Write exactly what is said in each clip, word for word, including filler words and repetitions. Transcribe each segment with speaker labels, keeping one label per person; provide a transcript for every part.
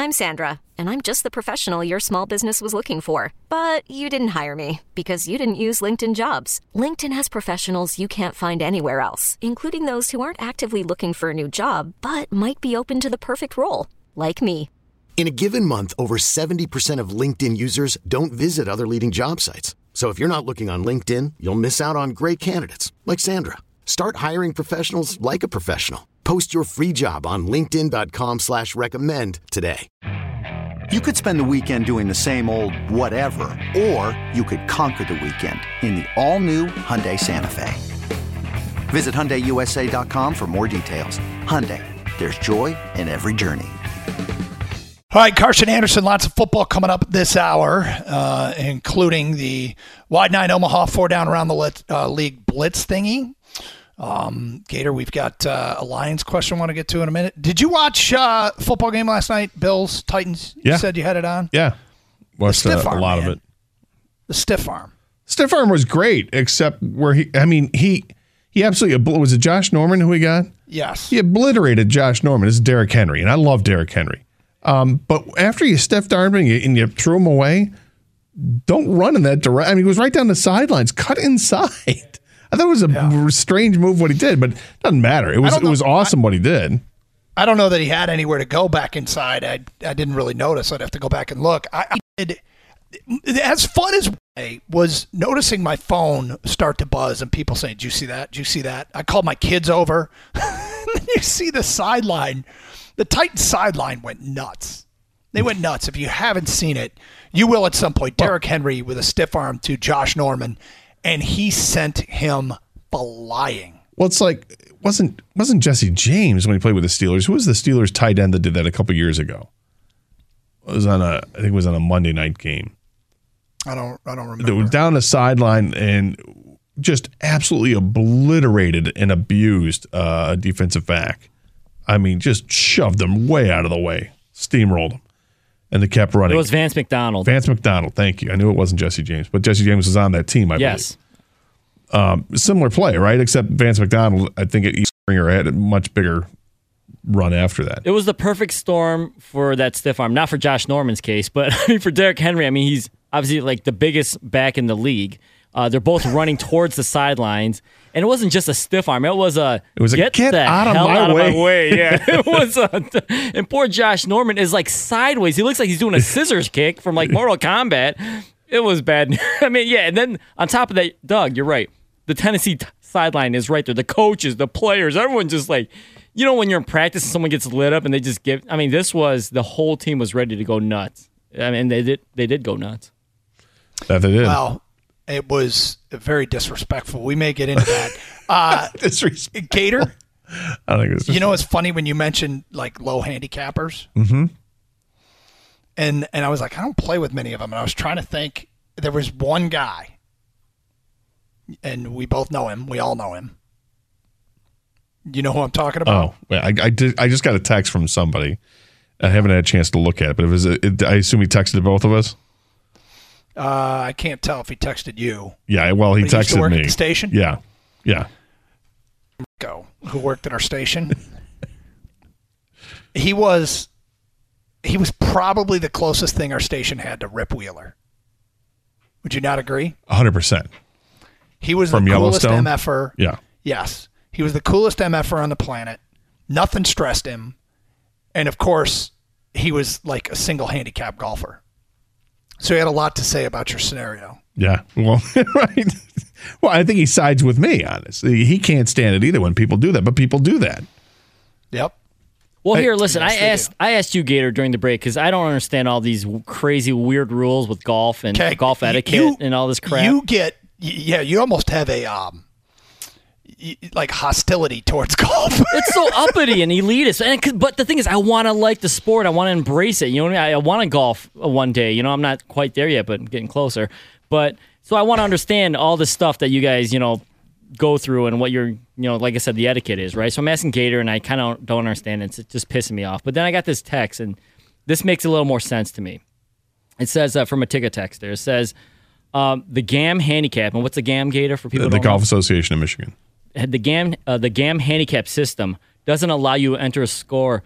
Speaker 1: I'm Sandra, and I'm just the professional your small business was looking for. But you didn't hire me because you didn't use LinkedIn Jobs. LinkedIn has professionals you can't find anywhere else, including those who aren't actively looking for a new job, but might be open to the perfect role, like me.
Speaker 2: In a given month, over seventy percent of LinkedIn users don't visit other leading job sites. So if you're not looking on LinkedIn, you'll miss out on great candidates like Sandra. Start hiring professionals like a professional. Post your free job on linkedin dot com slash recommend today.
Speaker 3: You could spend the weekend doing the same old whatever, or you could conquer the weekend in the all-new Hyundai Santa Fe. Visit Hyundai U S A dot com for more details. Hyundai, there's joy in every journey.
Speaker 4: All right, Carson Anderson, lots of football coming up this hour, uh, including the Wide Nine Omaha four down around the lit, uh, league blitz thingy. Um, Gator, we've got uh, a Lions question I want to get to in a minute. Did you watch uh, football game last night, Bills, Titans? You
Speaker 5: yeah.
Speaker 4: said you had it on?
Speaker 5: Yeah. Watched uh,
Speaker 4: arm,
Speaker 5: a lot
Speaker 4: man.
Speaker 5: of it.
Speaker 4: The stiff arm.
Speaker 5: Stiff arm was great, except where he, I mean, he he absolutely, was it Josh Norman who he got?
Speaker 4: Yes.
Speaker 5: He obliterated Josh Norman. This is Derrick Henry, and I love Derrick Henry. Um, but after you stiff armed him and you, and you threw him away, don't run in that direction. I mean, he was right down the sidelines. Cut inside. I thought it was a yeah. strange move what he did, but it doesn't matter. It was it was awesome I, what he did.
Speaker 4: I don't know that he had anywhere to go back inside. I I didn't really notice. I'd have to go back and look. I, I did. As fun as I was noticing my phone start to buzz and people saying, "Did you see that? Did you see that?" I called my kids over. You see the sideline. The Titans sideline went nuts. They went nuts. If you haven't seen it, you will at some point. Derrick Henry with a stiff arm to Josh Norman. And he sent him flying.
Speaker 5: Well, it's like wasn't wasn't Jesse James when he played with the Steelers? Who was the Steelers tight end that did that a couple years ago? It was on a I think it was on a Monday night game.
Speaker 4: I don't I don't remember.
Speaker 5: It was down the sideline and just absolutely obliterated and abused uh, a defensive back. I mean, just shoved them way out of the way, steamrolled them. And they kept running.
Speaker 6: It was Vance McDonald.
Speaker 5: Vance McDonald, thank you. I knew it wasn't Jesse James, but Jesse James was on that team, I
Speaker 6: yes.
Speaker 5: believe. Um, similar play, right? Except Vance McDonald, I think, at East Springer had a much bigger run after that.
Speaker 6: It was the perfect storm for that stiff arm. Not for Josh Norman's case, but I mean for Derrick Henry. I mean, he's obviously like the biggest back in the league. Uh, they're both running towards the sidelines. And it wasn't just a stiff arm. It was a
Speaker 5: it was a
Speaker 6: get,
Speaker 5: get
Speaker 6: the
Speaker 5: out, of
Speaker 6: hell
Speaker 5: my,
Speaker 6: out
Speaker 5: way.
Speaker 6: of my way. Yeah, it was. A, and poor Josh Norman is like sideways. He looks like he's doing a scissors kick from like Mortal Kombat. It was bad. I mean, yeah. And then on top of that, Doug, you're right. The Tennessee t- sideline is right there. The coaches, the players, everyone just like, you know, when you're in practice and someone gets lit up and they just give. I mean, this was the whole team was ready to go nuts. I mean, they did. They did go nuts.
Speaker 5: That they did.
Speaker 4: Wow. It was very disrespectful. We may get into that. Uh,
Speaker 5: Disrespect.
Speaker 4: Gator,
Speaker 5: I think it's
Speaker 4: you know, it's funny when you mentioned like low handicappers.
Speaker 5: Mm-hmm.
Speaker 4: And and I was like, I don't play with many of them. And I was trying to think. There was one guy, and we both know him. We all know him. You know who I'm talking about?
Speaker 5: Oh, yeah, I, I did. I just got a text from somebody. I haven't had a chance to look at it, but it was. A, it, I assume he texted both of us.
Speaker 4: Uh, I can't tell if he texted you.
Speaker 5: Yeah, well, he
Speaker 4: but
Speaker 5: texted
Speaker 4: he used to work
Speaker 5: me.
Speaker 4: At the station?
Speaker 5: Yeah, yeah.
Speaker 4: Go, who worked at our station. he was, he was probably the closest thing our station had to Rip Wheeler. Would you not agree?
Speaker 5: one hundred percent.
Speaker 4: He was
Speaker 5: From
Speaker 4: the coolest
Speaker 5: Yellowstone?
Speaker 4: M F er.
Speaker 5: Yeah.
Speaker 4: Yes, he was the coolest M F er on the planet. Nothing stressed him, and of course, he was like a single handicap golfer. So he had a lot to say about your scenario.
Speaker 5: Yeah. Well, right. Well, I think he sides with me, honestly. He can't stand it either when people do that, but people do that.
Speaker 4: Yep.
Speaker 6: Well, here,
Speaker 4: I,
Speaker 6: listen,
Speaker 4: yes,
Speaker 6: I asked
Speaker 4: do.
Speaker 6: I asked you, Gator, during the break because I don't understand all these crazy, weird rules with golf and
Speaker 4: Okay,
Speaker 6: golf etiquette
Speaker 4: you,
Speaker 6: and all this crap.
Speaker 4: You get, yeah, you almost have a, um, like hostility towards golf.
Speaker 6: It's so uppity and elitist. And, but the thing is, I want to like the sport. I want to embrace it. You know what I mean? I, I want to golf one day. You know, I'm not quite there yet, but I'm getting closer. But so I want to understand all the stuff that you guys, you know, go through and what your, you know, like I said, the etiquette is, right? So I'm asking Gator, and I kind of don't understand it. It's just pissing me off. But then I got this text, and this makes a little more sense to me. It says uh, from a ticket texter. It says um, the G A M handicap. And what's the G A M, Gator, for people?
Speaker 5: The,
Speaker 6: who
Speaker 5: the
Speaker 6: don't
Speaker 5: Golf
Speaker 6: know?
Speaker 5: Association of Michigan.
Speaker 6: The G A M, uh, the G A M handicap system doesn't allow you to enter a score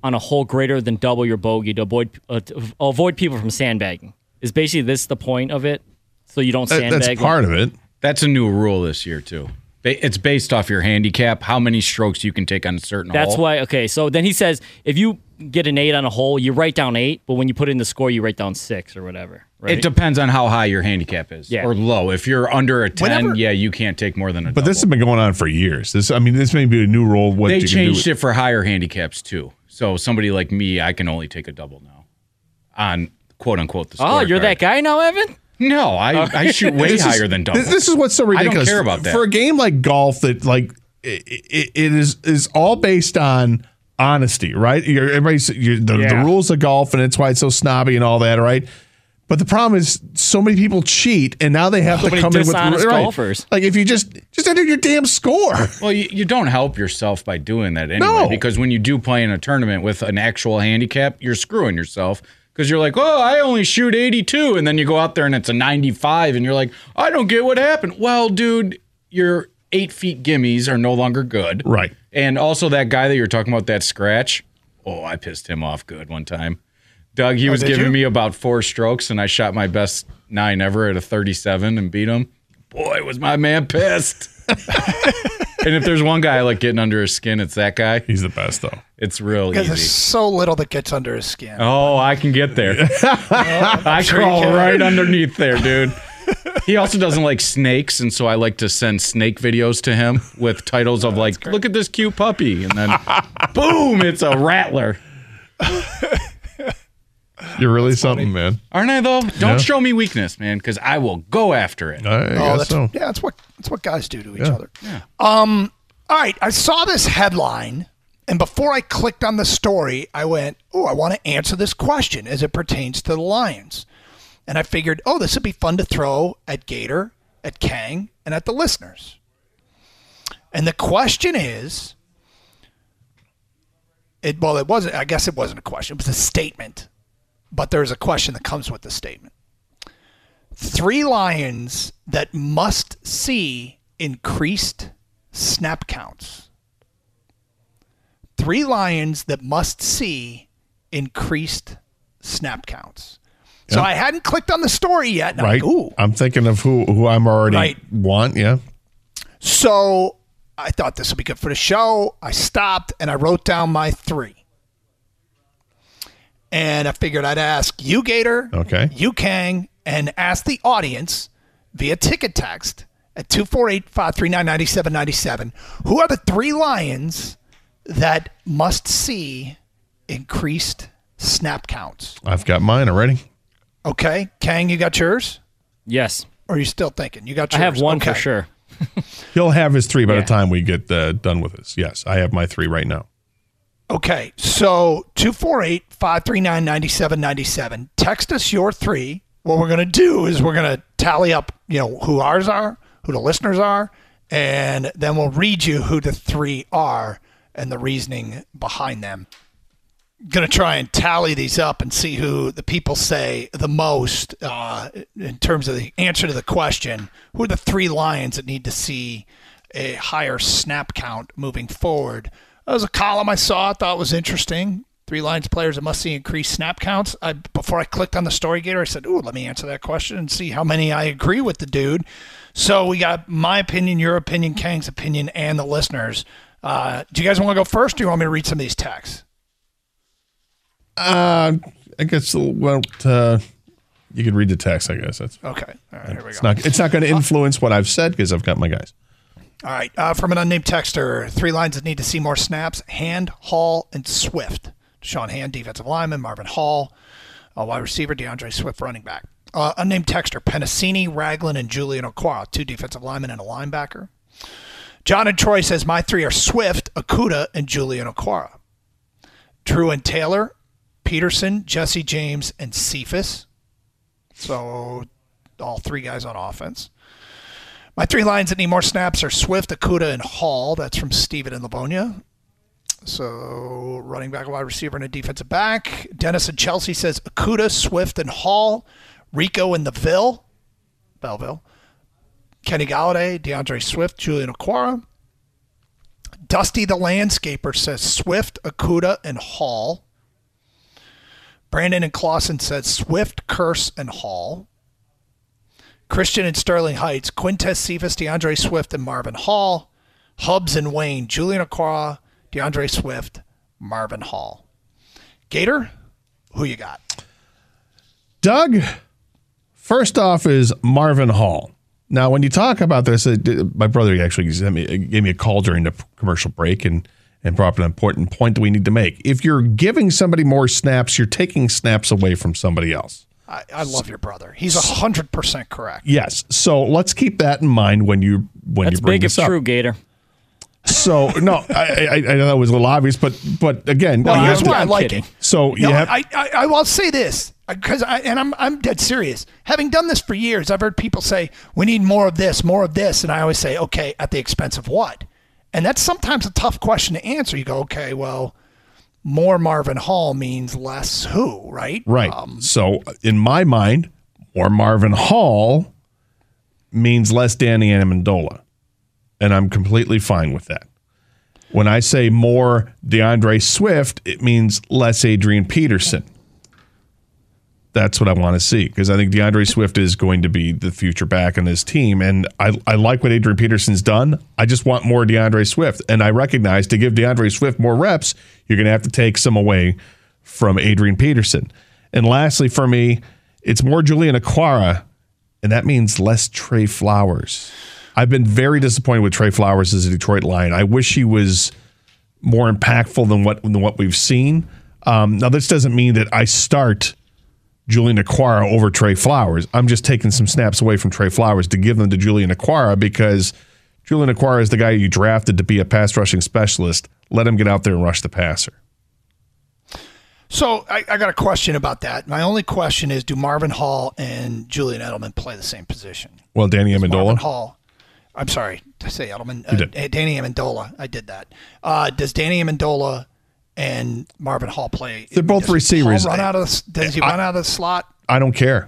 Speaker 6: on a hole greater than double your bogey to avoid uh, to avoid people from sandbagging. Is basically this the point of it? So you don't
Speaker 5: That-
Speaker 6: sandbag.
Speaker 5: That's part of it.
Speaker 7: That's a new rule this year, too. Ba- It's based off your handicap, how many strokes you can take on a certain
Speaker 6: That's
Speaker 7: hole.
Speaker 6: why. Okay, so then he says if you get an eight on a hole, you write down eight, but when you put in the score, you write down six or whatever. Right?
Speaker 7: It depends on how high your handicap is,
Speaker 6: Yeah.
Speaker 7: or low. If you're under a ten,
Speaker 4: Whenever-
Speaker 7: yeah, you can't take more than a
Speaker 5: But
Speaker 7: double.
Speaker 5: this has been going on for years. This, I mean, this may be a new rule. What
Speaker 7: They
Speaker 5: you can do
Speaker 7: changed
Speaker 5: with-
Speaker 7: it for higher handicaps, too. So somebody like me, I can only take a double now on quote-unquote the
Speaker 6: oh, you're
Speaker 7: scorecard.
Speaker 6: that guy now, Evan?
Speaker 7: No, I, I shoot way
Speaker 5: This is-
Speaker 7: higher than double.
Speaker 5: This, this is what's so
Speaker 7: I don't
Speaker 5: ridiculous.
Speaker 7: care about that.
Speaker 5: For a game like golf, that like it, it, it is is all based on honesty, right? You're, everybody's you're, the, the
Speaker 6: Yeah.
Speaker 5: rules of golf, and it's why it's so snobby and all that, right? But the problem is, so many people cheat, and now they have
Speaker 6: So
Speaker 5: to
Speaker 6: many
Speaker 5: come in with
Speaker 6: dishonest
Speaker 5: right.
Speaker 6: golfers.
Speaker 5: Like if you just just enter your damn score.
Speaker 7: Well, you, you don't help yourself by doing that anyway,
Speaker 5: No.
Speaker 7: because when you do play in a tournament with an actual handicap, you're screwing yourself because you're like, oh, I only shoot eighty-two, and then you go out there and it's a ninety-five, and you're like, I don't get what happened. Well, dude, your eight feet gimmies are no longer good.
Speaker 5: Right.
Speaker 7: And also that guy that you're talking about, that scratch, oh, I pissed him off good one time. Doug, he was
Speaker 4: did
Speaker 7: giving
Speaker 4: you?
Speaker 7: me about four strokes, and I shot my best nine ever at a thirty-seven and beat him. Boy, was my man pissed. And if there's one guy I like getting under his skin, it's that guy.
Speaker 5: He's the best though.
Speaker 7: It's real
Speaker 4: Because there's
Speaker 7: easy.
Speaker 4: so little that gets under his skin.
Speaker 7: Oh, I can get there. I
Speaker 4: sure you
Speaker 7: crawl
Speaker 4: can.
Speaker 7: right underneath there, dude. He also doesn't like snakes, and so I like to send snake videos to him with titles of like, look at this cute puppy. And then, boom, it's a rattler.
Speaker 5: You're really something, man.
Speaker 7: Aren't I, though? Don't
Speaker 5: Yeah.
Speaker 7: show me weakness, man, because I will go after it.
Speaker 5: I
Speaker 4: Oh,
Speaker 5: guess
Speaker 4: that's,
Speaker 5: so.
Speaker 4: yeah, that's what that's what guys do to each
Speaker 5: Yeah.
Speaker 4: other. Um, all right, I saw this headline, and before I clicked on the story, I went, "Oh, I want to answer this question as it pertains to the Lions." And I figured, "Oh, this would be fun to throw at Gator, at Kang, and at the listeners." And the question is, it well, it wasn't. I guess it wasn't a question; it was a statement. But there's a question that comes with the statement. Three Lions that must see increased snap counts. Three Lions that must see increased snap counts. So
Speaker 5: Yeah.
Speaker 4: I hadn't clicked on the story yet. And I'm
Speaker 5: Right.
Speaker 4: like, ooh.
Speaker 5: I'm thinking of who who I'm already
Speaker 4: Right.
Speaker 5: want. Yeah.
Speaker 4: So I thought this would be good for the show. I stopped and I wrote down my three. And I figured I'd ask you, Gator,
Speaker 5: Okay.
Speaker 4: you, Kang, and ask the audience via ticket text at two four eight, five three nine, nine seven nine seven. Who are the three Lions that must see increased snap counts?
Speaker 5: I've got mine already.
Speaker 4: Okay. Kang, you got yours?
Speaker 6: Yes,
Speaker 4: Or are you still thinking? You got
Speaker 6: I
Speaker 4: yours?
Speaker 6: have one
Speaker 4: okay.
Speaker 6: for sure.
Speaker 5: He'll have his three by
Speaker 6: Yeah.
Speaker 5: the time we get uh, done with this. Yes, I have my three right now.
Speaker 4: Okay, so two four eight, five three nine, nine seven nine seven. Text us your three. What we're going to do is we're going to tally up, you know, who ours are, who the listeners are, and then we'll read you who the three are and the reasoning behind them. Going to try and tally these up and see who the people say the most uh, in terms of the answer to the question. Who are the three Lions that need to see a higher snap count moving forward? That was a column I saw. I thought was interesting. Three Lions players that must see increased snap counts. I, before I clicked on the story gator, I said, ooh, let me answer that question and see how many I agree with the dude. So we got my opinion, your opinion, Kang's opinion, and the listeners. Uh, do you guys want to go first, or do you want me to read some of these texts?
Speaker 5: Uh, I guess well, uh, you can read the text. I guess that's
Speaker 4: Okay. All right, here we go.
Speaker 5: it's not. It's not going to influence what I've said because I've got my guys.
Speaker 4: All right. Uh, from an unnamed texter, three lines that need to see more snaps: Hand, Hall, and Swift. Sean Hand, defensive lineman. Marvin Hall, uh, wide receiver. DeAndre Swift, running back. Uh, unnamed texter: Penasini, Ragland, and Julian Okwara, two defensive linemen and a linebacker. John and Troy says my three are Swift, Okuda, and Julian Okwara. Drew and Taylor, Peterson, Jesse James, and Cephas. So all three guys on offense. My three lines that need more snaps are Swift, Okuda, and Hall. That's from Steven and Livonia. So running back, wide receiver, and a defensive back. Dennis and Chelsea says Okuda, Swift, and Hall. Rico and the Ville. Belleville. Kenny Galladay, DeAndre Swift, Julian Okwara. Dusty the Landscaper says Swift, Okuda, and Hall. Brandon and Clausen says Swift, Curse, and Hall. Christian and Sterling Heights, Quintez Cephas, DeAndre Swift, and Marvin Hall. Hubs and Wayne, Julian Okwara, DeAndre Swift, Marvin Hall. Gator, who you got?
Speaker 5: Doug, first off is Marvin Hall. Now, when you talk about this, uh, my brother actually sent me, gave me a call during the commercial break and, and brought up an important point that we need to make. If you're giving somebody more snaps, you're taking snaps away from somebody else.
Speaker 4: I, I love your brother. He's one hundred percent correct.
Speaker 5: Yes. So let's keep that in mind when you when
Speaker 6: That's
Speaker 5: you bring
Speaker 6: big
Speaker 5: this
Speaker 6: if
Speaker 5: up.
Speaker 6: true, Gator.
Speaker 5: So, no, I, I, I know that was a little obvious, but but again,
Speaker 4: Well,
Speaker 5: you
Speaker 4: that's
Speaker 5: have to-
Speaker 4: why I
Speaker 6: I'm
Speaker 4: like
Speaker 6: kidding.
Speaker 4: it.
Speaker 5: So you
Speaker 4: No,
Speaker 5: have
Speaker 4: I, I, I will say this, because I, and I'm, I'm dead serious. Having done this for years, I've heard people say, we need more of this, more of this. And I always say, okay, at the expense of what? And that's sometimes a tough question to answer. You go, okay, well, more Marvin Hall means less who, right?
Speaker 5: right.
Speaker 4: Um,
Speaker 5: So in my mind, more Marvin Hall means less Danny Amendola, and I'm completely fine with that. When I say more DeAndre Swift, it means less Adrian Peterson. That's what I want to see, because I think DeAndre Swift is going to be the future back in this team. And I, I like what Adrian Peterson's done. I just want more DeAndre Swift. And I recognize to give DeAndre Swift more reps, you're going to have to take some away from Adrian Peterson. And lastly, for me, it's more Julian Okwara, and that means less Trey Flowers. I've been very disappointed with Trey Flowers as a Detroit Lion. I wish he was more impactful than what than what we've seen. Um, now, this doesn't mean that I start Julian Okwara over Trey Flowers. I'm just taking some snaps away from Trey Flowers to give them to Julian Okwara, because Julian Okwara is the guy you drafted to be a pass rushing specialist. Let him get out there and rush the passer.
Speaker 4: So I, I got a question about that. My only question is, do Marvin Hall and Julian Edelman play the same position?
Speaker 5: Well, Danny
Speaker 4: Marvin
Speaker 5: Amendola.
Speaker 4: Hall. I'm sorry to say Edelman.
Speaker 5: You
Speaker 4: Uh,
Speaker 5: did.
Speaker 4: Danny Amendola. I did that. Uh, does Danny Amendola and Marvin Hall play?
Speaker 5: They're both
Speaker 4: does
Speaker 5: receivers.
Speaker 4: Hall run out of the, does he
Speaker 5: I-
Speaker 4: run out of the slot?
Speaker 5: I don't care.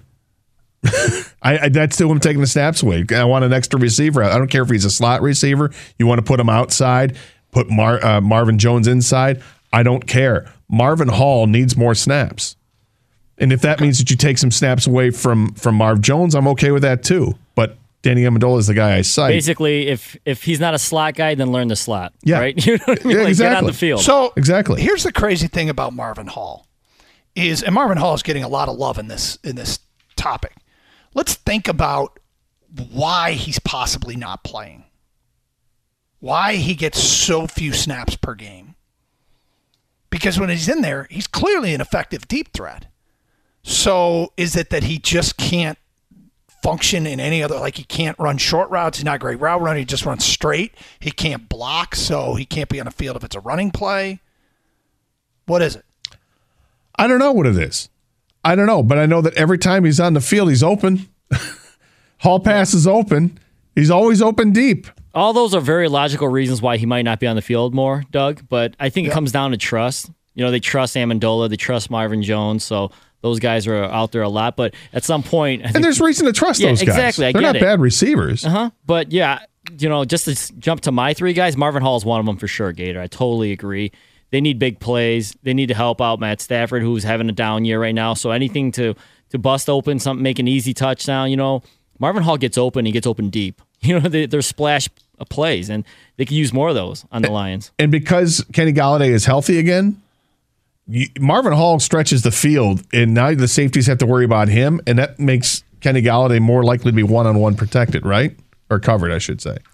Speaker 5: I, I that's still him taking the snaps away. I want an extra receiver. I don't care if he's a slot receiver. You want to put him outside, put Mar, uh, Marvin Jones inside. I don't care. Marvin Hall needs more snaps. And if that means that you take some snaps away from from Marv Jones, I'm okay with that too. But Danny Amendola is the guy I cite.
Speaker 6: Basically, if if he's not a slot guy, then learn the slot.
Speaker 5: Yeah.
Speaker 6: Right? You know what I mean?
Speaker 5: Yeah,
Speaker 6: Like,
Speaker 5: exactly.
Speaker 6: get on the field.
Speaker 4: So
Speaker 5: Exactly.
Speaker 4: Here's the crazy thing about Marvin Hall is, and Marvin Hall is getting a lot of love in this in this topic. Let's think about why he's possibly not playing. Why he gets so few snaps per game. Because when he's in there, he's clearly an effective deep threat. So is it that he just can't function in any other, like he can't run short routes, he's not a great route runner, he just runs straight, he can't block, so he can't be on the field if it's a running play? What is it?
Speaker 5: I don't know what it is. I don't know, but I know that every time he's on the field, he's open. Hall pass is open. He's always open deep.
Speaker 6: All those are very logical reasons why he might not be on the field more, Doug. But I think it
Speaker 4: Yeah.
Speaker 6: comes down to trust. You know, they trust Amendola, they trust Marvin Jones, so those guys are out there a lot. But at some point, I think,
Speaker 5: And there's reason to trust
Speaker 6: Yeah,
Speaker 5: those guys.
Speaker 6: exactly. I
Speaker 5: They're
Speaker 6: get
Speaker 5: not
Speaker 6: it.
Speaker 5: bad receivers.
Speaker 6: uh-huh. But yeah, you know, just to s- jump to my three guys, Marvin Hall is one of them for sure, Gator. I totally agree. They need big plays. They need to help out Matt Stafford, who's having a down year right now. So anything to to bust open, something, make an easy touchdown. You know, Marvin Hall gets open. He gets open deep. You know, they, they're splash plays, and they could use more of those on the Lions.
Speaker 5: And because Kenny Galladay is healthy again, you, Marvin Hall stretches the field, and now the safeties have to worry about him, and that makes Kenny Galladay more likely to be one-on-one protected, right? Or covered, I should say.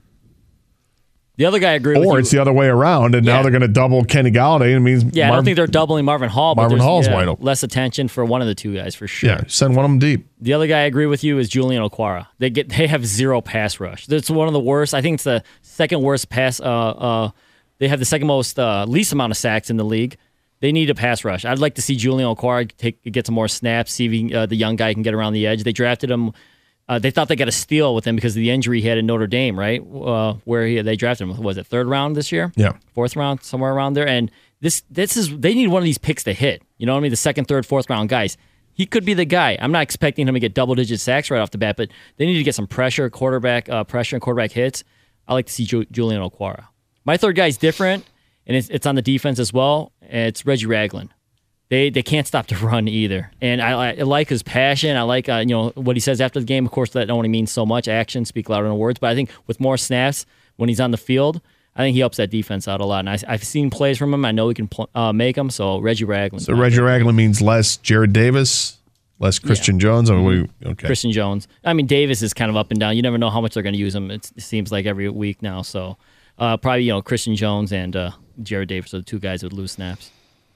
Speaker 6: The other guy I agree with
Speaker 5: Or
Speaker 6: you.
Speaker 5: it's the other way around, and now
Speaker 6: Yeah.
Speaker 5: they're going to double Kenny Galladay, and it means
Speaker 6: Yeah, I
Speaker 5: Marv-
Speaker 6: don't think they're doubling Marvin Hall, but
Speaker 5: Marvin
Speaker 6: there's,
Speaker 5: Hall's
Speaker 6: yeah,
Speaker 5: wide open.
Speaker 6: less attention for one of the two guys for sure.
Speaker 5: Yeah, send one of them deep.
Speaker 6: The other guy I agree with you is Julian Okwara. They get they have zero pass rush. That's one of the worst. I think it's the second worst pass. Uh, uh, they have the second most uh, least amount of sacks in the league. They need a pass rush. I'd like to see Julian Okwara take get some more snaps. See if he, uh, the young guy can get around the edge. They drafted him. Uh, they thought they got a steal with him because of the injury he had in Notre Dame, right? Uh, where he, they drafted him. Was it third round this year?
Speaker 5: Yeah.
Speaker 6: Fourth round, somewhere around there. And this this is they need one of these picks to hit. You know what I mean? The second, third, fourth round guys. He could be the guy. I'm not expecting him to get double digit sacks right off the bat, but they need to get some pressure, quarterback uh, pressure, and quarterback hits. I like to see Ju- Julian Okwara. My third guy is different, and it's, it's on the defense as well. And it's Reggie Ragland. They they can't stop the run either, and I, I like his passion. I like uh, you know what he says after the game. Of course, that only means so much. Actions speak louder than words. But I think with more snaps when he's on the field, I think he helps that defense out a lot. And I, I've seen plays from him. I know he can pl- uh, make them. So Reggie Ragland.
Speaker 5: So Reggie Ragland means less Jared Davis, less Christian yeah. Jones. Or what do you, okay.
Speaker 6: Christian Jones. I mean, Davis is kind of up and down. You never know how much they're going to use him. It's, it seems like every week now. So uh, probably you know Christian Jones and uh, Jared Davis are the two guys with loose snaps.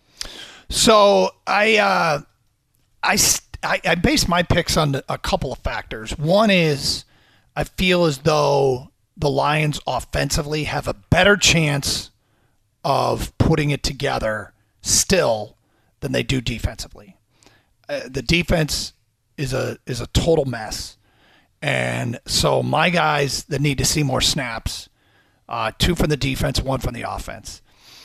Speaker 4: So I, uh, I, I, I base my picks on a couple of factors. One is I feel as though the Lions offensively have a better chance of putting it together still than they do defensively. Uh, the defense is a is a total mess. And so my guys that need to see more snaps, uh, two from the defense, one from the offense.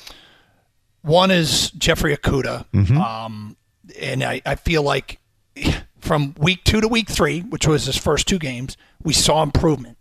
Speaker 4: One is Jeffrey Okudah,
Speaker 5: mm-hmm.
Speaker 4: um, and I, I feel like from week two to week three, which was his first two games, we saw improvement.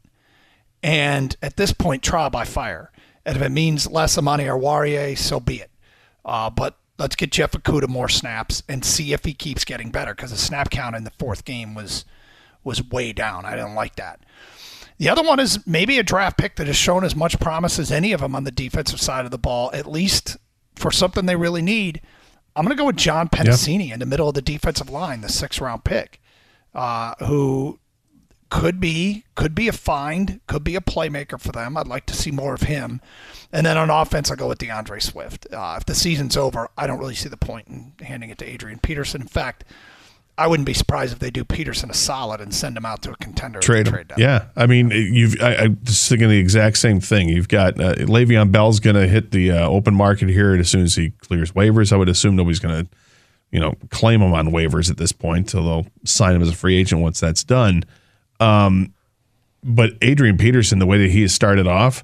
Speaker 4: And at this point, trial by fire. And if it means less Amani Oruwariye, so be it. Uh, but let's get Jeff Okudah more snaps and see if he keeps getting better, because the snap count in the fourth game was was way down. I didn't like that. The other one is maybe a draft pick that has shown as much promise as any of them on the defensive side of the ball, at least for something they really need. I'm going to go with John Penisini yep. in the middle of the defensive line, the sixth-round pick, uh, who could be could be a find, could be a playmaker for them. I'd like to see more of him. And then on offense, I'll go with DeAndre Swift. Uh, if the season's over, I don't really see the point in handing it to Adrian Peterson. In fact, I wouldn't be surprised if they do Peterson a solid and send him out to a contender.
Speaker 5: Trade him.
Speaker 4: Trade down.
Speaker 5: Yeah, I mean, you've. I, I'm just thinking the exact same thing. You've got uh, Le'Veon Bell's going to hit the uh, open market here as soon as he clears waivers. I would assume nobody's going to, you know, claim him on waivers at this point, so they'll sign him as a free agent once that's done. Um, but Adrian Peterson, the way that he has started off,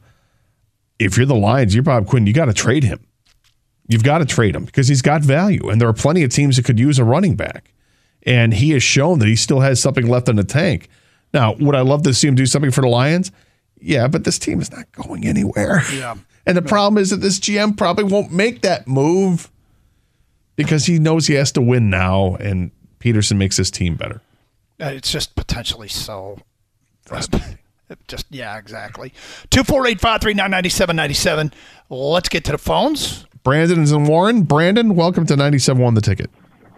Speaker 5: if you're the Lions, you're Bob Quinn, you got to trade him. You've got to trade him because he's got value, and there are plenty of teams that could use a running back. And he has shown that he still has something left in the tank. Now, would I love to see him do something for the Lions? Yeah, but this team is not going anywhere.
Speaker 4: Yeah.
Speaker 5: And the problem is that this G M probably won't make that move because he knows he has to win now, and Peterson makes his team better.
Speaker 4: It's just potentially so frustrating. Just, yeah, exactly. two four eight, five three nine, nine seven nine seven. Let's get to the phones.
Speaker 5: Brandon is in Warren. Brandon, welcome to ninety-seven point one The Ticket.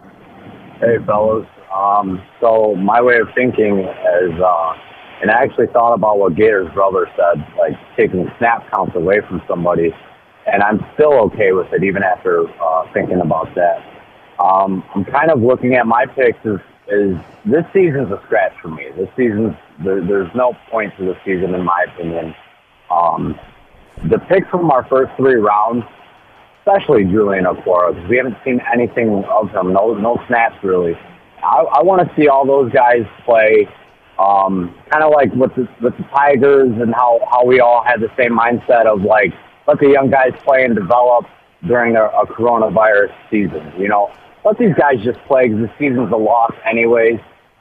Speaker 8: Hey, fellas. Um, so my way of thinking is, uh, and I actually thought about what Gator's brother said, like taking snap counts away from somebody, and I'm still okay with it even after uh, thinking about that. Um, I'm kind of looking at my picks as, as this season's a scratch for me. This season's, there, there's no point to the season in my opinion. Um, the picks from our first three rounds, especially Julian Okwara, because we haven't seen anything of him, no no snaps really. I, I want to see all those guys play, um, kind of like with the, with the Tigers and how, how we all had the same mindset of like, let the young guys play and develop during a, a coronavirus season. You know, let these guys just play because the season's a loss anyways.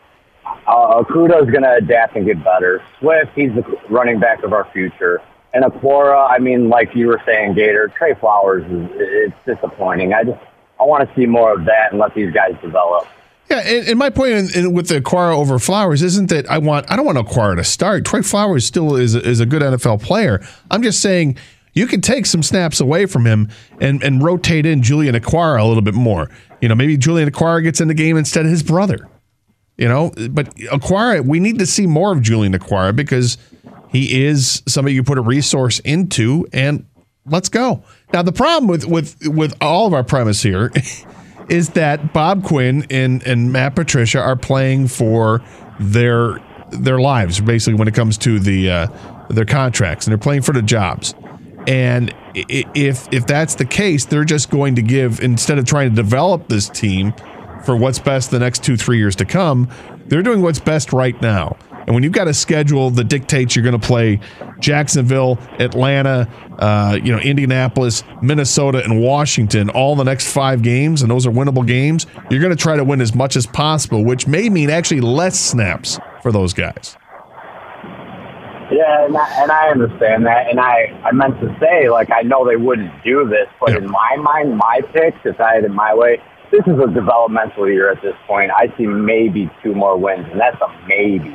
Speaker 8: Uh, Okudah is going to adapt and get better. Swift, he's the running back of our future. And Okwara, I mean, like you were saying, Gator, Trey Flowers, is it's disappointing. I just I want to see more of that and let these guys develop.
Speaker 5: Yeah, and, and my point in, in, with the Okwara over Flowers isn't that I want I don't want Okwara to start. Trey Flowers still is is a good N F L player. I'm just saying you can take some snaps away from him and and rotate in Julian Okwara a little bit more. You know, maybe Julian Okwara gets in the game instead of his brother. You know, but Okwara, we need to see more of Julian Okwara because he is somebody you put a resource into, and let's go. Now, the problem with with, with all of our premise here is that Bob Quinn and, and Matt Patricia are playing for their their lives, basically, when it comes to the uh, their contracts, and they're playing for the jobs. And if if that's the case, they're just going to give, instead of trying to develop this team for what's best the next two, three years to come, they're doing what's best right now. And when you've got a schedule that dictates you're going to play Jacksonville, Atlanta, uh, you know, Indianapolis, Minnesota, and Washington all the next five games, and those are winnable games, you're going to try to win as much as possible, which may mean actually less snaps for those guys.
Speaker 8: Yeah, and I, and I understand that, and I, I meant to say, like, I know they wouldn't do this, but
Speaker 5: yeah.
Speaker 8: in my mind, my pick, if I had it my way, this is a developmental year at this point. I see maybe two more wins, and that's a maybe.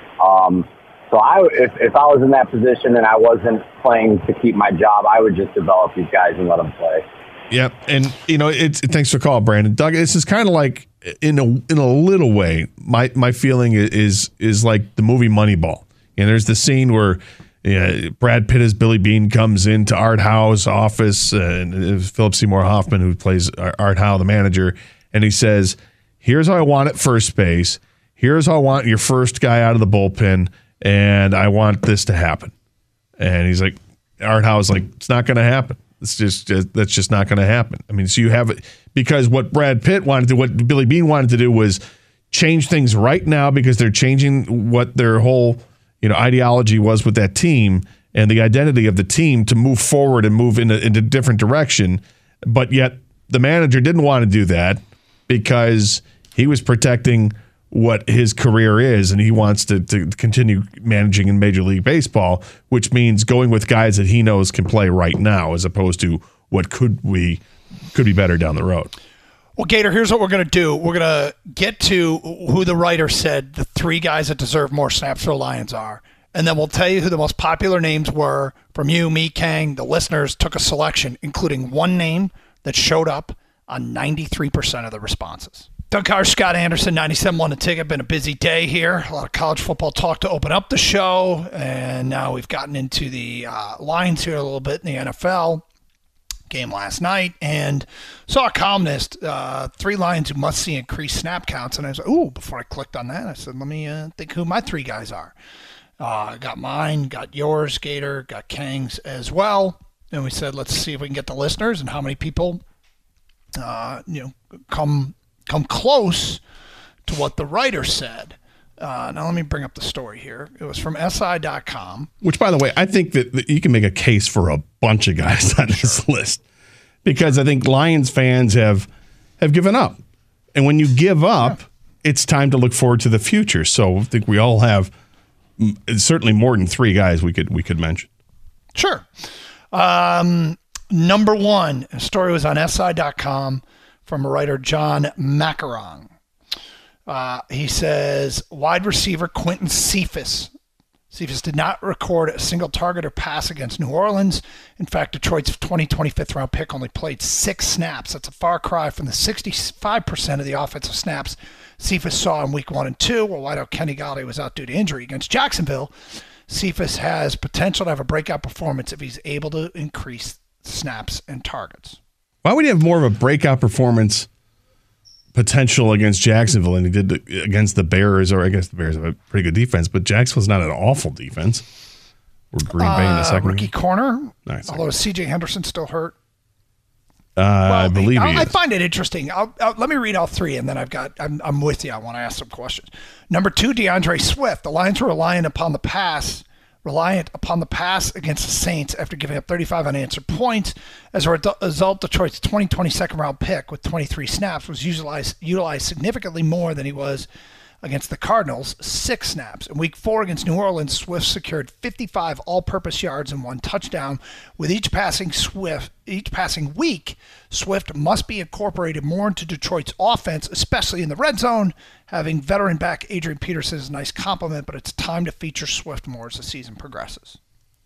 Speaker 8: Um, so I, if, if I was in that position and I wasn't playing to keep my job, I would just develop these guys and let them play.
Speaker 5: Yep, and you know, it's thanks for the call, Brandon. Doug, this is kind of like in a in a little way. My my feeling is is like the movie Moneyball. And there's the scene where uh, Brad Pitt as Billy Beane comes into Art Howe's office, uh, and Philip Seymour Hoffman, who plays Art Howe, the manager, and he says, "Here's how I want it first base. Here's how I want your first guy out of the bullpen, and I want this to happen." And he's like, Art Howe's like, "It's not going to happen. It's just, just that's just not going to happen." I mean, so you have it because what Brad Pitt wanted to, what Billy Beane wanted to do was change things right now because they're changing what their whole you know, ideology was with that team and the identity of the team to move forward and move in a, in a different direction. But yet the manager didn't want to do that because he was protecting what his career is and he wants to, to continue managing in Major League Baseball, which means going with guys that he knows can play right now as opposed to what could we could be better down the road.
Speaker 4: Well, Gator, here's what we're going to do. We're going to get to who the writer said the three guys that deserve more snaps for the Lions are. And then we'll tell you who the most popular names were from you, me, Kang. The listeners took a selection, including one name that showed up on ninety-three percent of the responses. Doug Carr, Scott Anderson, ninety-seven point one The Ticket. Been a busy day here. A lot of college football talk to open up the show. And now we've gotten into the uh, Lions here a little bit in the N F L. Game last night and saw a columnist, uh, three Lions who must see increased snap counts. And I was like, ooh, before I clicked on that, I said, let me uh, think who my three guys are. Uh, I got mine, got yours, Gator, got Kang's as well. And we said, let's see if we can get the listeners and how many people, uh, you know, come come close to what the writer said. Uh, now let me bring up the story here. It was from S I dot com.
Speaker 5: Which, by the way, I think that, that you can make a case for a bunch of guys on this sure. list because I think Lions fans have have given up. And when you give up, yeah. it's time to look forward to the future. So I think we all have certainly more than three guys we could we could mention.
Speaker 4: Sure. Um, number one, the story was on S I dot com from a writer, John Macaron. Uh, he says, wide receiver Quinton Cephas. Cephas did not record a single target or pass against New Orleans. In fact, Detroit's twenty twenty-fifth round pick only played six snaps. That's a far cry from the sixty-five percent of the offensive snaps Cephas saw in week one and two, while wideout Kenny Golladay was out due to injury. Against Jacksonville, Cephas has potential to have a breakout performance if he's able to increase snaps and targets.
Speaker 5: Why would he have more of a breakout performance potential against Jacksonville than he did against the Bears? Or I guess the Bears have a pretty good defense, but Jacksonville's not an awful defense. Or Green Bay in the second.
Speaker 4: Uh, rookie corner,
Speaker 5: nice.
Speaker 4: Although C J Henderson's still hurt.
Speaker 5: Uh, well, I believe
Speaker 4: I,
Speaker 5: he
Speaker 4: I
Speaker 5: is.
Speaker 4: find it interesting. I'll, I'll, let me read all three, and then I've got. I'm, I'm with you. I want to ask some questions. Number two, DeAndre Swift. The Lions were reliant upon the pass, reliant upon the pass against the Saints after giving up thirty-five unanswered points. As a result, Detroit's twenty twenty second round pick with twenty-three snaps was utilized utilized significantly more than he was against the Cardinals, six snaps. In week four against New Orleans, Swift secured fifty-five all-purpose yards and one touchdown. With each passing Swift, each passing week, Swift must be incorporated more into Detroit's offense, especially in the red zone. Having veteran back Adrian Peterson is a nice compliment, but it's time to feature Swift more as the season progresses.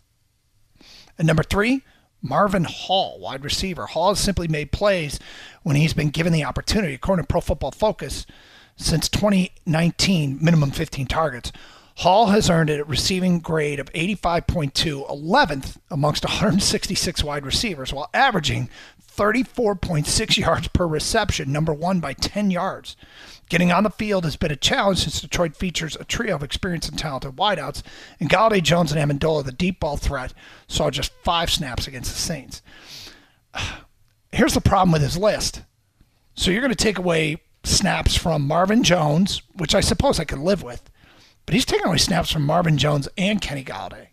Speaker 4: And number three, Marvin Hall, wide receiver. Hall has simply made plays when he's been given the opportunity. According to Pro Football Focus, since twenty nineteen, minimum fifteen targets. Hall has earned a receiving grade of eighty-five point two, eleventh amongst one hundred sixty-six wide receivers, while averaging thirty-four point six yards per reception, number one by ten yards. Getting on the field has been a challenge since Detroit features a trio of experienced and talented wideouts, and Golladay, Jones, and Amendola, the deep ball threat, saw just five snaps against the Saints. Here's the problem with his list. So you're going to take away snaps from Marvin Jones, which I suppose I could live with, but he's taking away snaps from Marvin Jones and Kenny Golladay.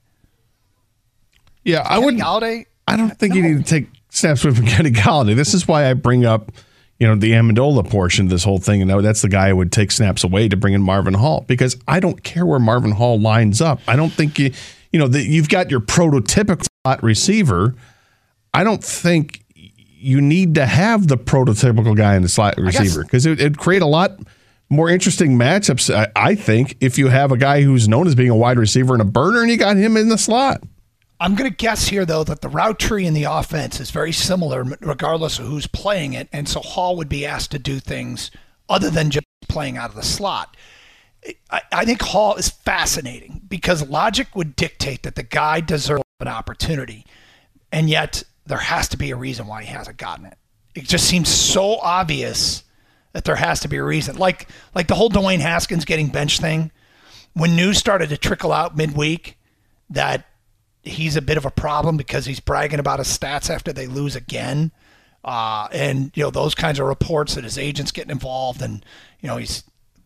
Speaker 5: Yeah,
Speaker 4: Kenny
Speaker 5: I wouldn't.
Speaker 4: Golladay,
Speaker 5: I don't think
Speaker 4: no.
Speaker 5: you need to take snaps from Kenny Golladay. This is why I bring up, you know, the Amendola portion of this whole thing, and that's the guy who would take snaps away to bring in Marvin Hall, because I don't care where Marvin Hall lines up. I don't think you you know, the, you've got your prototypical slot receiver. I don't think you need to have the prototypical guy in the slot receiver because it, it'd create a lot more interesting matchups, I, I think, if you have a guy who's known as being a wide receiver and a burner and you got him in the slot.
Speaker 4: I'm going to guess here, though, that the route tree in the offense is very similar regardless of who's playing it, and so Hall would be asked to do things other than just playing out of the slot. I, I think Hall is fascinating because logic would dictate that the guy deserves an opportunity, and yet there has to be a reason why he hasn't gotten it. It just seems so obvious that there has to be a reason. Like, like the whole Dwayne Haskins getting benched thing, when news started to trickle out midweek that he's a bit of a problem because he's bragging about his stats after they lose again. Uh, and, you know, those kinds of reports that his agent's getting involved and, you know, he's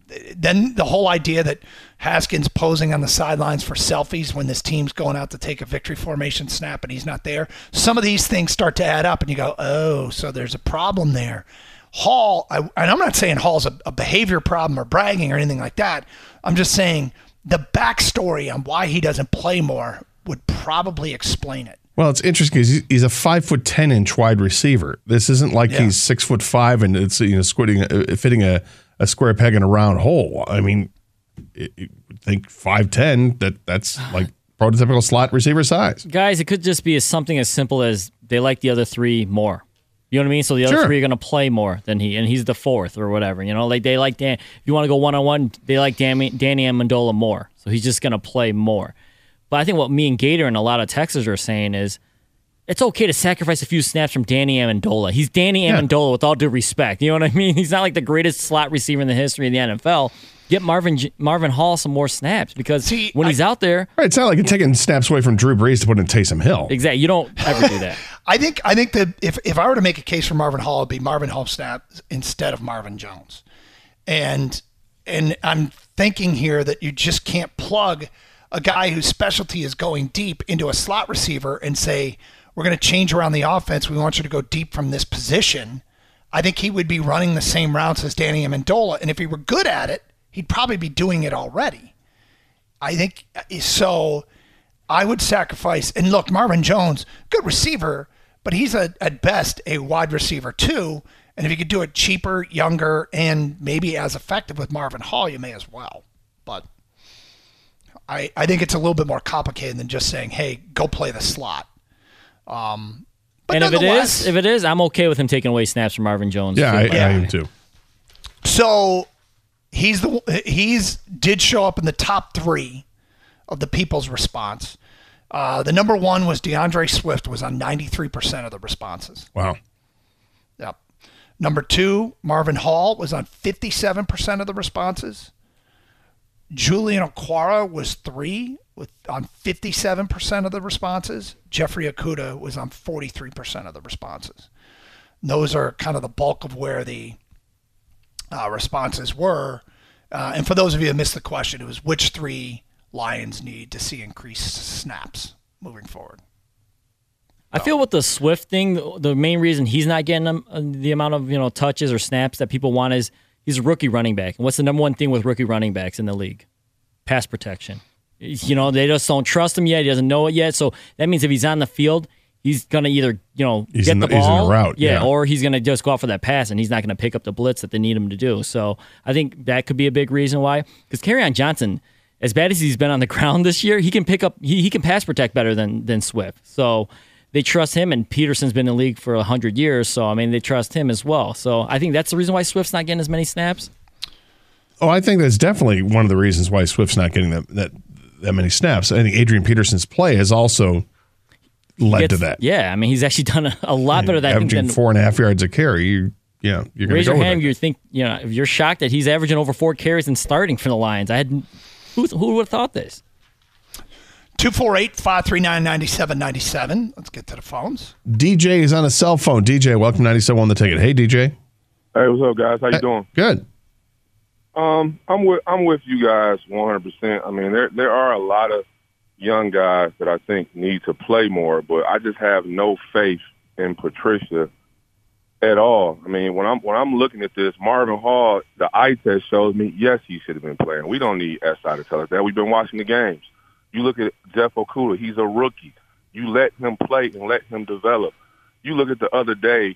Speaker 4: then the whole idea that Haskins posing on the sidelines for selfies when this team's going out to take a victory formation snap and he's not there. Some of these things start to add up and you go, oh, so there's a problem there. Hall, I, and I'm not saying Hall's a, a behavior problem or bragging or anything like that. I'm just saying the backstory on why he doesn't play more would probably explain it.
Speaker 5: Well, it's interesting because he's a five foot ten inch wide receiver. This isn't like yeah. he's six foot five and it's you know squitting, uh, fitting a, a square peg in a round hole. I mean, it, it, think five ten. That that's like prototypical slot receiver size.
Speaker 6: Guys, it could just be as something as simple as they like the other three more. You know what I mean? So the other
Speaker 5: sure.
Speaker 6: three are going to play more than he, and he's the fourth or whatever. You know, like they like Dan. If you want to go one on one, they like Danny, Danny Amendola more. So he's just going to play more. But I think what me and Gator and a lot of Texans are saying is it's okay to sacrifice a few snaps from Danny Amendola. He's Danny yeah. Amendola with all due respect. You know what I mean? He's not like the greatest slot receiver in the history of the N F L. Get Marvin Marvin Hall some more snaps because See, when I, he's out there,
Speaker 5: right, it's not like you're taking snaps away from Drew Brees to put in Taysom Hill.
Speaker 6: Exactly, you don't ever do that.
Speaker 4: I think I think that if if I were to make a case for Marvin Hall, it'd be Marvin Hall snaps instead of Marvin Jones, and and I'm thinking here that you just can't plug a guy whose specialty is going deep into a slot receiver and say, we're going to change around the offense. We want you to go deep from this position. I think he would be running the same routes as Danny Amendola. And if he were good at it, he'd probably be doing it already. I think so. I would sacrifice. And look, Marvin Jones, good receiver, but he's a, at best a wide receiver too. And if you could do it cheaper, younger, and maybe as effective with Marvin Hall, you may as well. But I, I think it's a little bit more complicated than just saying, hey, go play the slot. Um, but
Speaker 6: and if it is, if it is, I'm okay with him taking away snaps from Marvin Jones.
Speaker 5: Yeah, I, yeah. I am too.
Speaker 4: So he's the he's did show up in the top three of the people's response. Uh, the number one was DeAndre Swift, was on ninety-three percent of the responses.
Speaker 5: Wow.
Speaker 4: Yep. Number two, Marvin Hall, was on fifty-seven percent of the responses. Julian Okwara was three with on fifty-seven percent of the responses. Jeffrey Okudah was on forty-three percent of the responses. And those are kind of the bulk of where the uh, responses were. Uh, and for those of you who missed the question, it was which three Lions need to see increased snaps moving forward.
Speaker 6: I feel with the Swift thing, the main reason he's not getting them, uh, the amount of you know touches or snaps that people want is he's a rookie running back. And what's the number one thing with rookie running backs in the league? Pass protection. You know, they just don't trust him yet. He doesn't know it yet. So that means if he's on the field, he's going to either, you know,
Speaker 5: he's
Speaker 6: get
Speaker 5: in
Speaker 6: the,
Speaker 5: the
Speaker 6: ball.
Speaker 5: He's in the route.
Speaker 6: Yeah,
Speaker 5: yeah.
Speaker 6: Or he's going to just go out for that pass, and he's not going to pick up the blitz that they need him to do. So I think that could be a big reason why. Because Kerryon Johnson, as bad as he's been on the ground this year, he can pick up, he, he can pass protect better than, than Swift. So they trust him, and Peterson's been in the league for one hundred years. So, I mean, they trust him as well. So I think that's the reason why Swift's not getting as many snaps.
Speaker 5: Oh, I think that's definitely one of the reasons why Swift's not getting that that, that many snaps. I think Adrian Peterson's play has also led
Speaker 6: gets,
Speaker 5: to that.
Speaker 6: Yeah, I mean, he's actually done a, a lot better than
Speaker 5: averaging
Speaker 6: than,
Speaker 5: four and a half yards a carry. You, yeah, you're going to
Speaker 6: raise
Speaker 5: go
Speaker 6: your
Speaker 5: with
Speaker 6: hand.
Speaker 5: it.
Speaker 6: You think you know if you're shocked that he's averaging over four carries and starting for the Lions. I had who who would have thought this?
Speaker 4: two four eight, five three nine, nine seven nine seven. Let's get to the phones.
Speaker 5: D J is on a cell phone. D J, welcome to ninety-seven on the ticket. Hey, D J.
Speaker 9: Hey, what's up, guys? How you
Speaker 5: hey,
Speaker 9: doing?
Speaker 5: Good.
Speaker 9: Um, I'm with I'm with you guys one hundred percent. I mean, there there are a lot of young guys that I think need to play more, but I just have no faith in Patricia at all. I mean, when I'm when I'm looking at this, Marvin Hall, the eye test shows me yes, he should have been playing. We don't need S I to tell us that. We've been watching the games. You look at Jeff Okudah. He's a rookie. You let him play and let him develop. You look at the other day,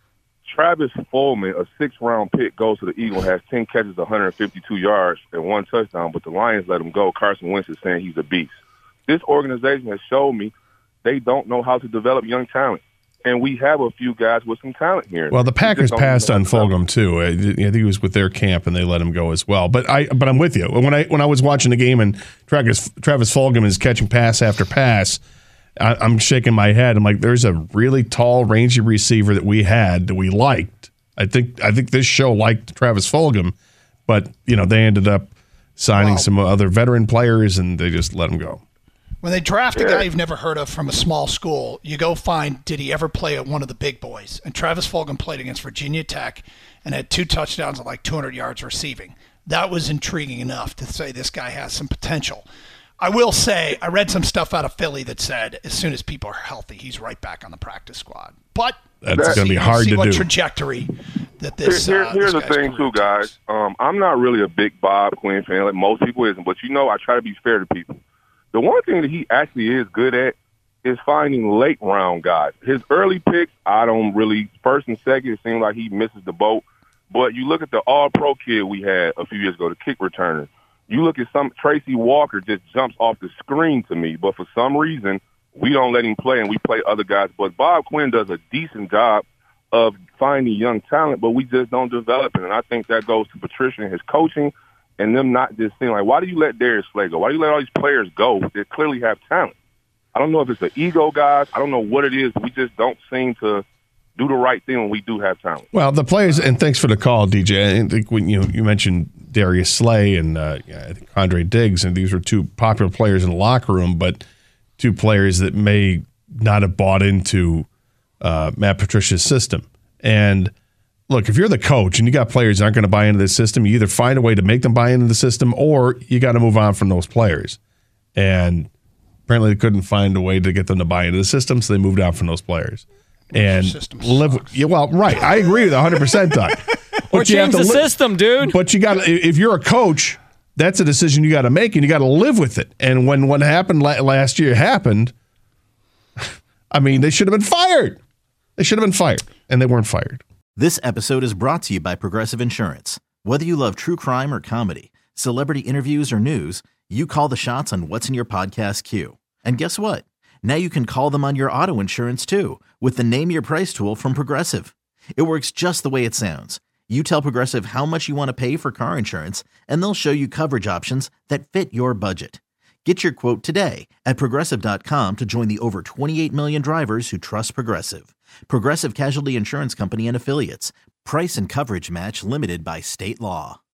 Speaker 9: Travis Fulgham, a six-round pick, goes to the Eagles, has ten catches, one hundred fifty-two yards, and one touchdown, but the Lions let him go. Carson Wentz is saying he's a beast. This organization has showed me they don't know how to develop young talent. And we have a few guys with some talent here.
Speaker 5: Well, the Packers passed on Fulgham too. I think he was with their camp, and they let him go as well. But I, but I'm with you. When I when I was watching the game and Travis Travis Fulgham is catching pass after pass, I, I'm shaking my head. I'm like, there's a really tall, rangy receiver that we had that we liked. I think I think this show liked Travis Fulgham, but you know they ended up signing wow. some other veteran players, and they just let him go.
Speaker 4: When they draft a guy you've never heard of from a small school, you go find, did he ever play at one of the big boys? And Travis Fulgham played against Virginia Tech and had two touchdowns and like two hundred yards receiving. That was intriguing enough to say this guy has some potential. I will say, I read some stuff out of Philly that said as soon as people are healthy, he's right back on the practice squad. But
Speaker 5: that's going to be hard
Speaker 4: see
Speaker 5: to
Speaker 4: what
Speaker 5: do.
Speaker 4: Trajectory that this.
Speaker 9: Here,
Speaker 4: uh,
Speaker 9: here's
Speaker 4: this
Speaker 9: the thing, too, guys. Um, I'm not really a big Bob Quinn fan, like most people isn't. But you know, I try to be fair to people. The one thing that he actually is good at is finding late round guys. His early picks, I don't really, first and second, it seems like he misses the boat. But you look at the all-pro kid we had a few years ago, the kick returner. You look at some, Tracy Walker just jumps off the screen to me. But for some reason, we don't let him play and we play other guys. But Bob Quinn does a decent job of finding young talent, but we just don't develop it. And I think that goes to Patricia and his coaching. And them not just saying, like, why do you let Darius Slay go? Why do you let all these players go that clearly have talent? I don't know if it's an ego, guys. I don't know what it is. We just don't seem to do the right thing when we do have talent.
Speaker 5: Well, the players, and thanks for the call, D J. I think when you you mentioned Darius Slay and uh, I think Andre Diggs, and these were two popular players in the locker room, but two players that may not have bought into uh, Matt Patricia's system. And look, if you're the coach and you got players that aren't going to buy into the system, you either find a way to make them buy into the system or you got to move on from those players. And apparently they couldn't find a way to get them to buy into the system, so they moved on from those players. And live. Yeah, well, right. I agree with one hundred percent, Doug.
Speaker 6: Or change the li- system, dude.
Speaker 5: But you got if you're a coach, that's a decision you got to make, and you got to live with it. And when what happened la- last year happened, I mean, they should have been fired. They should have been fired, and they weren't fired.
Speaker 10: This episode is brought to you by Progressive Insurance. Whether you love true crime or comedy, celebrity interviews or news, you call the shots on what's in your podcast queue. And guess what? Now you can call them on your auto insurance too with the Name Your Price tool from Progressive. It works just the way it sounds. You tell Progressive how much you want to pay for car insurance, and they'll show you coverage options that fit your budget. Get your quote today at Progressive dot com to join the over twenty-eight million drivers who trust Progressive. Progressive Casualty Insurance Company and Affiliates. Price and coverage match limited by state law.